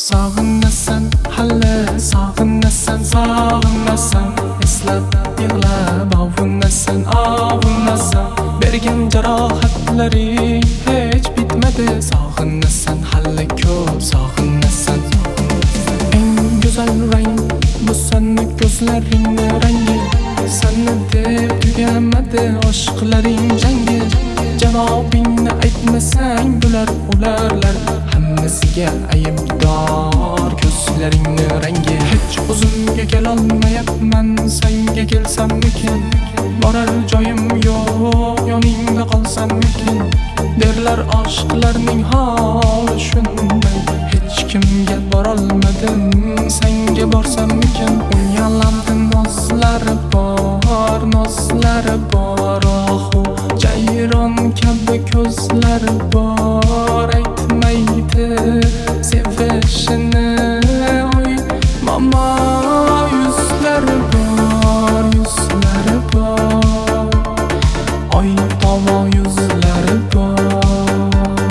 Sog'inasan hali, sog'inasan, sog'inasan, eslab yig'lab ovunasan, ovunasan. Bergan jarohatlaring hech bitmadi. Sog'inasan hali ko'p, sog'inasan. Eng go'zal rang bu seni ko'zlaringni rangi. Seni deb tugamadi oshiqlaring jangi. Javobingni aytmasang bular ularlar hammasiga aybdor ko'zlaringni rangi. Hech o'zimga kelolmayapman, senga kelsamikin? Borar joyim yo'q, yoningda qolsamikin? Derlar oshiqlarning holi shunday. Hech kimga borolmadim, senga borsamikin? Uyalamdi nozlari bor, nozlari bor. Jayron kabi ko'zlari bor, aytmaydi sevishini. Oy mama, yuzlari bor, yuzlari bor. Oy tovo yuzlari bor.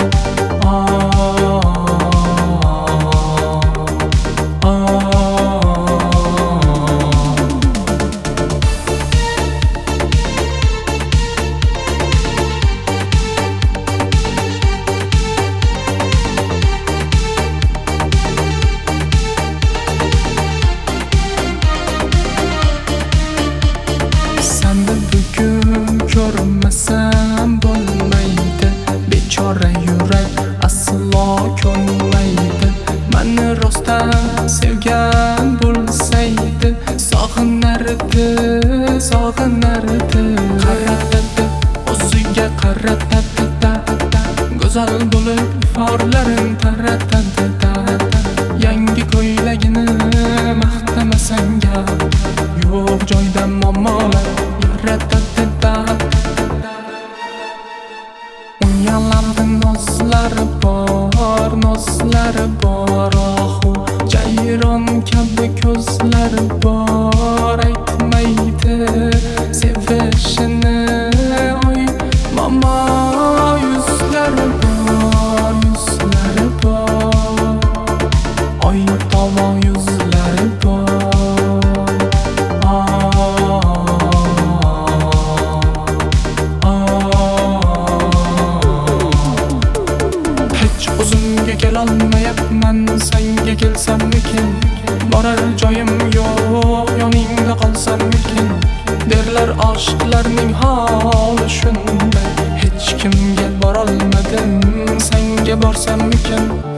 Bugun ko'rmasam bo'lmaydi, bechora yurak aslo ko'nmaydi. Meni rostdan sevgan bo'lsaydi, sog'inardi, sog'inardi. Qaratadi, o'ziga qaratadi, go'zal bo'lib iforlarin taratadi. Yangi ko'ylagini maqtamasang gap yo'q joyda muammolar yaratadi. Uyalamdi nozlari bor, nozlari bor. Jayron kabi ko'zlari bor, aytmaydi sevishini. Oy mama, yuzlari bor, yuzlari bor. Oy tovo yuzlari bor. O'zimga kelolmayapman, senga kelsamikin? Borar joyim yo'q, yoningda qolsamikin? Derlar oshiqlarning holi shunday. Hech kimga borolmadim, senga borsamikin?